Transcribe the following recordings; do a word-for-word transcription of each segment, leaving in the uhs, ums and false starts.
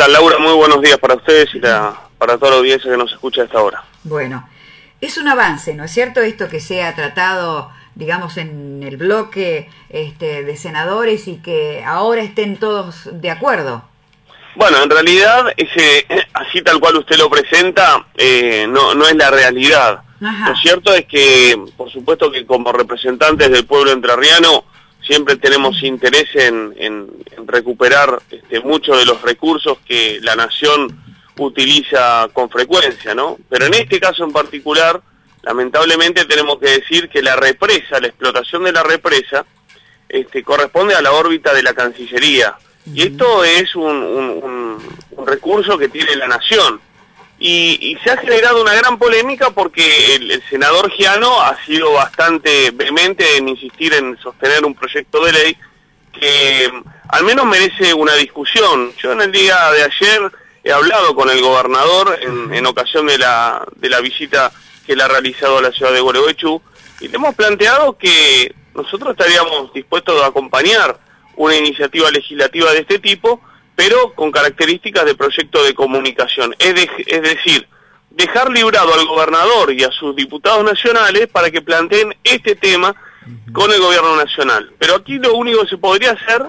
tal, Laura? Muy buenos días para ustedes y la, para toda la audiencia que nos escucha a esta hora. Bueno, es un avance, ¿no es cierto? Esto que se ha tratado, digamos, en el bloque este, de senadores y que ahora estén todos de acuerdo. Bueno, en realidad, ese, así tal cual usted lo presenta, eh, no, no es la realidad. Ajá. Lo cierto es que, por supuesto que como representantes del pueblo entrerriano, siempre tenemos interés en, en, en recuperar este, muchos de los recursos que la nación utiliza con frecuencia, ¿no? Pero en este caso en particular, lamentablemente tenemos que decir que la represa, la explotación de la represa, este, corresponde a la órbita de la Cancillería. Y esto es un, un, un, un recurso que tiene la nación. Y, y se ha generado una gran polémica porque el, el senador Giano ha sido bastante vehemente en insistir en sostener un proyecto de ley que al menos merece una discusión. Yo en el día de ayer he hablado con el gobernador en, en ocasión de la, de la visita que él ha realizado a la ciudad de Gualeguaychú y le hemos planteado que nosotros estaríamos dispuestos a acompañar una iniciativa legislativa de este tipo, pero con características de proyecto de comunicación, es, de, es decir, dejar librado al gobernador y a sus diputados nacionales para que planteen este tema con el gobierno nacional. Pero aquí lo único que se podría hacer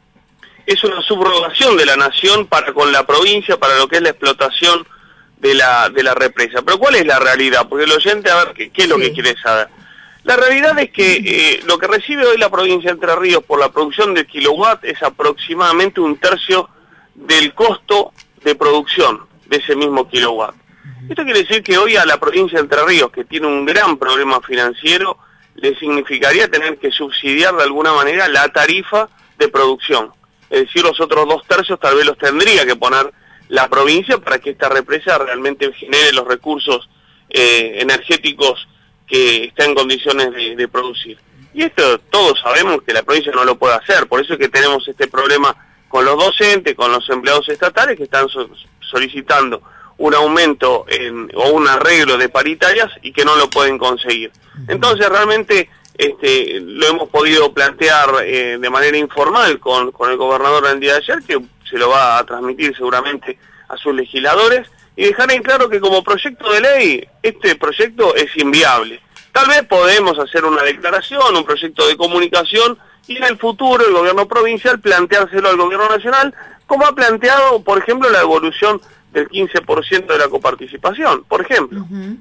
es una subrogación de la nación para con la provincia, para lo que es la explotación de la, de la represa. Pero ¿cuál es la realidad? Porque el oyente, a ver, ¿qué, qué es lo sí. que quiere saber? La realidad es que eh, lo que recibe hoy la provincia de Entre Ríos por la producción del kilowatt es aproximadamente un tercio del costo de producción de ese mismo kilowatt. Esto quiere decir que hoy a la provincia de Entre Ríos, que tiene un gran problema financiero, le significaría tener que subsidiar de alguna manera la tarifa de producción. Es decir, los otros dos tercios tal vez los tendría que poner la provincia para que esta represa realmente genere los recursos eh, energéticos que está en condiciones de, de producir. Y esto todos sabemos que la provincia no lo puede hacer, por eso es que tenemos este problema con los docentes, con los empleados estatales que están so solicitando un aumento en, o un arreglo de paritarias y que no lo pueden conseguir. Entonces realmente este, lo hemos podido plantear eh, de manera informal con, con el gobernador el día de ayer, que se lo va a transmitir seguramente a sus legisladores, y dejar en claro que como proyecto de ley, este proyecto es inviable. Tal vez podemos hacer una declaración, un proyecto de comunicación, y en el futuro el gobierno provincial planteárselo al gobierno nacional, como ha planteado, por ejemplo, la devolución del quince por ciento de la coparticipación, por ejemplo. Uh-huh.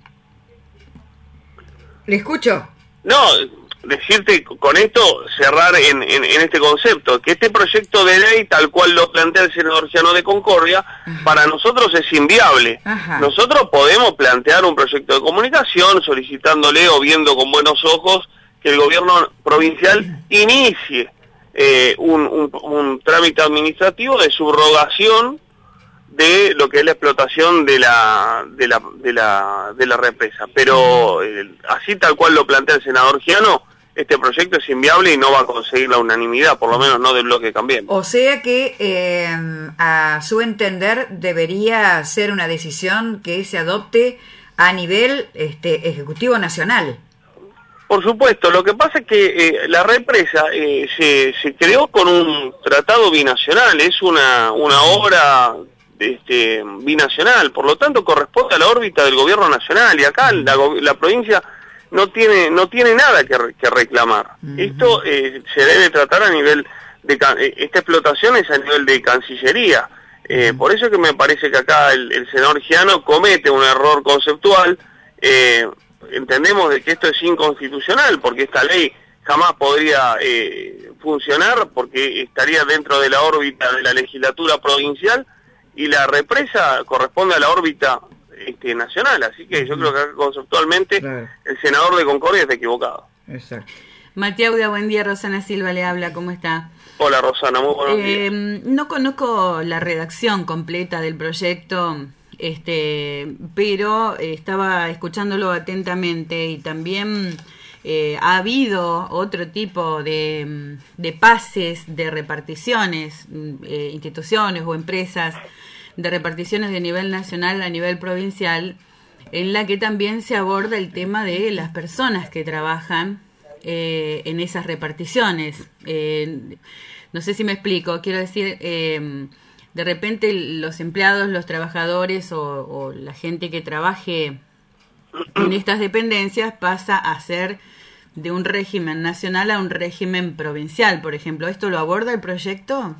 ¿Le escucho? No, decirte con esto, cerrar en, en, en este concepto, que este proyecto de ley, tal cual lo plantea el senador Giano de Concordia, ajá, para nosotros es inviable. Ajá. Nosotros podemos plantear un proyecto de comunicación solicitándole o viendo con buenos ojos que el gobierno provincial inicie eh, un, un, un trámite administrativo de subrogación de lo que es la explotación de la de la de la de la represa, pero eh, así tal cual lo plantea el senador Giano, este proyecto es inviable y no va a conseguir la unanimidad, por lo menos no del bloque Cambiemos. O sea que eh, a su entender debería ser una decisión que se adopte a nivel este ejecutivo nacional. Por supuesto, lo que pasa es que eh, la represa eh, se se creó con un tratado binacional, es una una obra Este, binacional, por lo tanto corresponde a la órbita del gobierno nacional y acá la, la provincia no tiene no tiene nada que, que reclamar. Uh-huh. Esto eh, se debe tratar a nivel de esta explotación es a nivel de Cancillería. Eh, uh-huh. Por eso es que me parece que acá el, el senador Giano comete un error conceptual. Eh, entendemos de que esto es inconstitucional porque esta ley jamás podría eh, funcionar porque estaría dentro de la órbita de la legislatura provincial y la represa corresponde a la órbita este, nacional, así que yo creo que conceptualmente claro, el senador de Concordia está equivocado. Exacto. Matiauda, buen día, Rosana Silva le habla, ¿cómo está? Hola Rosana, muy buenos eh, días. No conozco la redacción completa del proyecto, este, pero eh, estaba escuchándolo atentamente y también eh, ha habido otro tipo de, de pases, de reparticiones, eh, instituciones o empresas de reparticiones de nivel nacional a nivel provincial, en la que también se aborda el tema de las personas que trabajan eh, en esas reparticiones. Eh, no sé si me explico, quiero decir, eh, de repente los empleados, los trabajadores o, o la gente que trabaje en estas dependencias pasa a ser de un régimen nacional a un régimen provincial, por ejemplo. ¿Esto lo aborda el proyecto?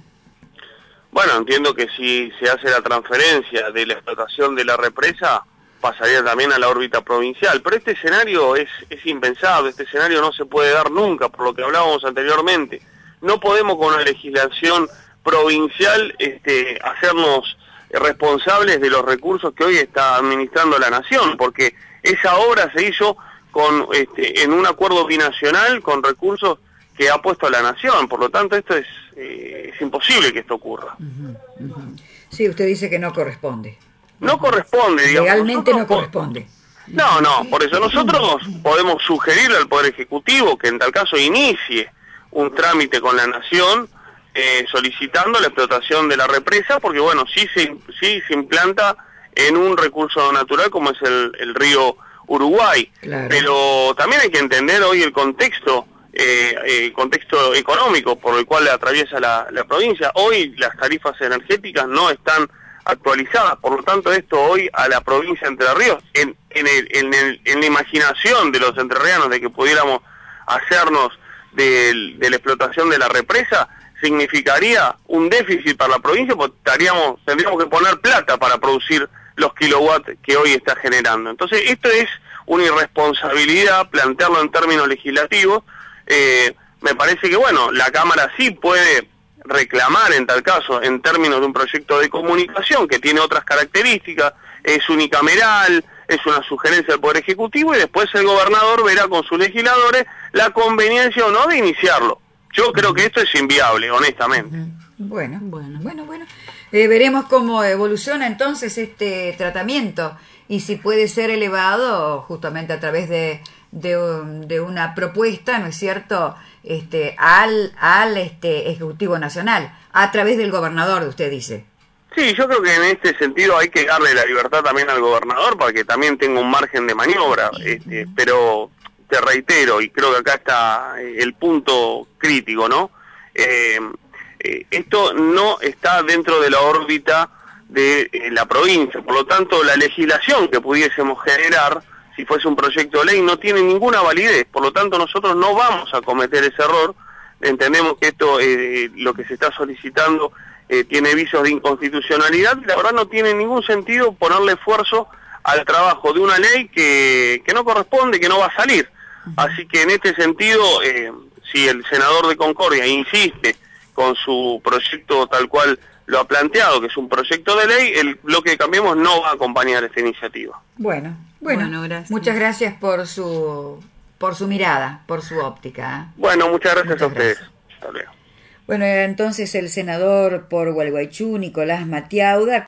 Bueno, entiendo que si se hace la transferencia de la explotación de la represa, pasaría también a la órbita provincial, pero este escenario es, es impensado, este escenario no se puede dar nunca, por lo que hablábamos anteriormente. No podemos con una legislación provincial este, hacernos responsables de los recursos que hoy está administrando la Nación, porque esa obra se hizo con este, en un acuerdo binacional con recursos que ha puesto la Nación, por lo tanto esto es, eh, es imposible que esto ocurra. Uh-huh, uh-huh. Sí, usted dice que no corresponde. No corresponde, digamos. Legalmente no corresponde. No, no, por eso nosotros podemos sugerirle al Poder Ejecutivo que en tal caso inicie un trámite con la Nación eh, solicitando la explotación de la represa, porque bueno, sí se, sí se implanta en un recurso natural como es el, el río Uruguay. Claro. Pero también hay que entender hoy el contexto, eh, el contexto económico por el cual atraviesa la, la provincia. Hoy las tarifas energéticas no están actualizadas, por lo tanto esto hoy a la provincia de Entre Ríos, en, en, el, en, el, en la imaginación de los entrerrianos de que pudiéramos hacernos de, de la explotación de la represa, significaría un déficit para la provincia, porque estaríamos, tendríamos que poner plata para producir los kilowatts que hoy está generando. Entonces esto es una irresponsabilidad plantearlo en términos legislativos. Eh, me parece que bueno, la Cámara sí puede reclamar en tal caso en términos de un proyecto de comunicación que tiene otras características, es unicameral, es una sugerencia del Poder Ejecutivo y después el gobernador verá con sus legisladores la conveniencia o no de iniciarlo. Yo creo que esto es inviable, honestamente. Bueno, bueno, bueno, bueno. Eh, veremos cómo evoluciona entonces este tratamiento y si puede ser elevado justamente a través de, de, de una propuesta, ¿no es cierto?, este al al este Ejecutivo Nacional, a través del gobernador, usted dice. Sí, yo creo que en este sentido hay que darle la libertad también al gobernador para que también tenga un margen de maniobra, este, pero te reitero, y creo que acá está el punto crítico, ¿no? Eh, eh, esto no está dentro de la órbita de eh, la provincia, por lo tanto la legislación que pudiésemos generar, si fuese un proyecto de ley, no tiene ninguna validez, por lo tanto nosotros no vamos a cometer ese error. Entendemos que esto, eh, lo que se está solicitando, eh, tiene visos de inconstitucionalidad, y la verdad no tiene ningún sentido ponerle esfuerzo al trabajo de una ley que, que no corresponde, que no va a salir. Así que en este sentido, eh, si el senador de Concordia insiste con su proyecto tal cual lo ha planteado, que es un proyecto de ley, el bloque de Cambiemos no va a acompañar esta iniciativa. Bueno, bueno, bueno gracias. Muchas gracias por su por su mirada, por su óptica. ¿eh? Bueno, muchas gracias muchas a ustedes. Gracias. Hasta luego. Bueno, era entonces el senador por Gualeguaychú, Nicolás Matiauda.